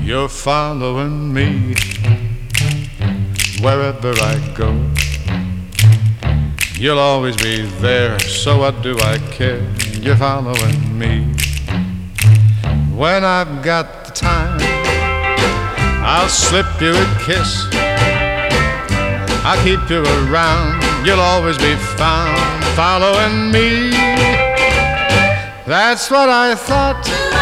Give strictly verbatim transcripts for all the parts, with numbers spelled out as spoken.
You're following me wherever I go. You'll always be there, so what do I care? You're following me. When I've got the time, I'll slip you a kiss. I'll keep you around, you'll always be found following me. That's what I thought,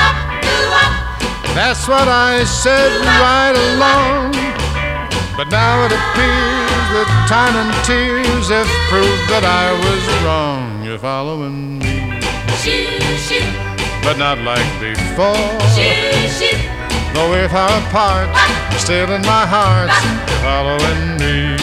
that's what I said right along. But now it appears that time and tears have proved that I was wrong. You're following me, but not like before. Though we're far apart, still in my heart, you're following me.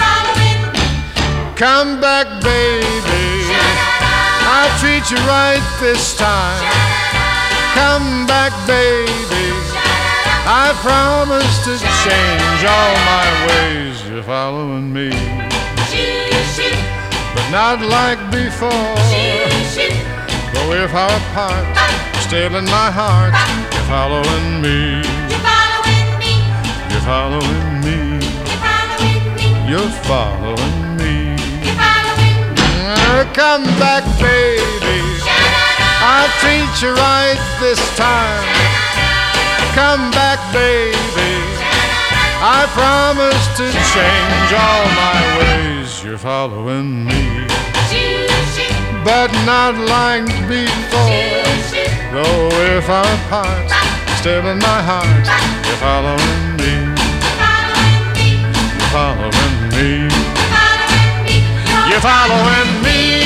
Come back, baby, I'll treat you right this time. Come back, baby, I promise to change all my ways. You're following me, but not like before. Though we're far apart, still in my heart, you're following me. You're following me. You're following me. Come back, baby, I'll treat you right this time. Come back, baby, I promise to change all my ways. You're following me, but not like before. Though we're far apart, still in my heart, you're following me. You're following me. You're following me.